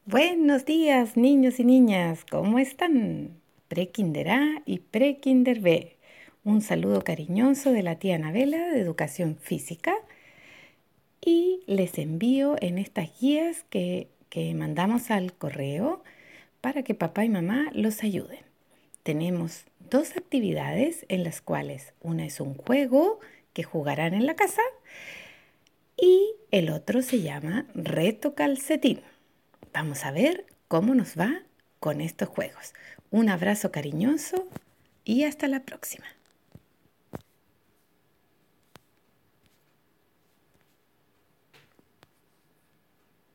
Buenos días, niños y niñas, ¿cómo están? Pre-Kinder A y Pre-Kinder B. Un saludo cariñoso de la tía Anabela de Educación Física y les envío en estas guías que mandamos al correo para que papá y mamá los ayuden. Tenemos dos actividades en las cuales una es un juego que jugarán en la casa y el otro se llama Reto Calcetín. Vamos a ver cómo nos va con estos juegos. Un abrazo cariñoso y hasta la próxima.